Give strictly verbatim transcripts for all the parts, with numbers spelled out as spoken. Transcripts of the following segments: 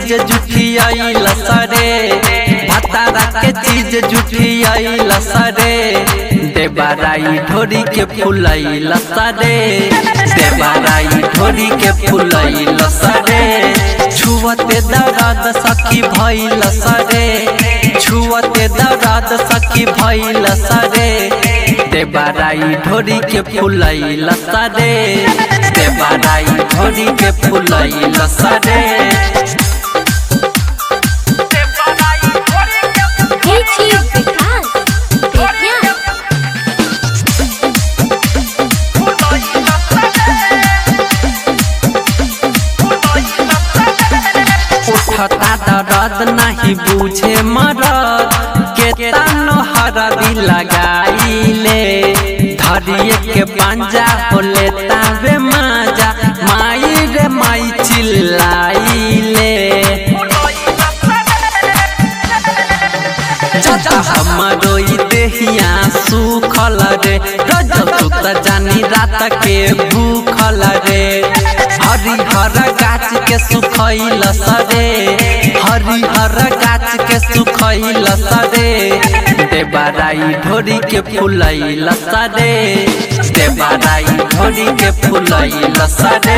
चीज जुठियाइल सरे भतारा के चीज जुठियाइल सरे देबाराई ढोरी के फुलैल सरे देबाराई ढोरी के फुलैल सरे छुअते दर्द सखी भइल सरे छुअते दर्द सखी भइल सरे देबाराई ढोरी के फुलैल सरे देबाराई ढोरी के फुलैल सरे उठता दर्द नहीं बुझे मरद केतनो हरदी लगाइले धरिए के पंजा हो लेता वे माजा माई रे माई चिल्लाइले हमरो देहिया सुखल रे रज सुत जानी रात के भूखल रे हरिहर गाछ के सुखैल सरे हरिहर गाछ के सुखैल सरे देबाराई ढोरी के फुलैल सरे देबाराई ढोरी के फुलैल सरे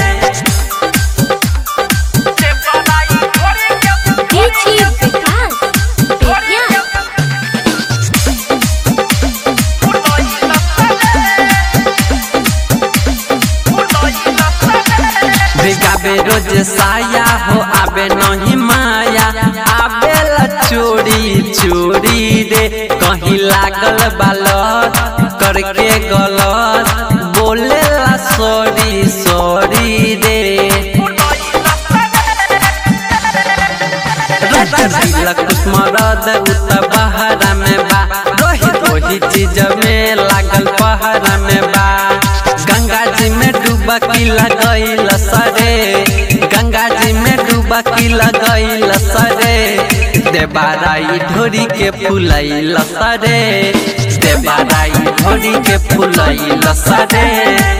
भिगाबे रोज साया हो आबे नहीं माया आबे ला चोरी चोरी रे कहीं लागल बालत करके गलत बोले ला सॉरी सॉरी रे मरद उत बहरा में बा रोही रोही चीज में लागल पहरा में बा गंगा जी में डुबकी लगैल सरे गंगा जी में डुबकी लगैल सरे देबाराई ढोरी के फुलैल सरे देबाराई ढोरी के फुलैल सरे।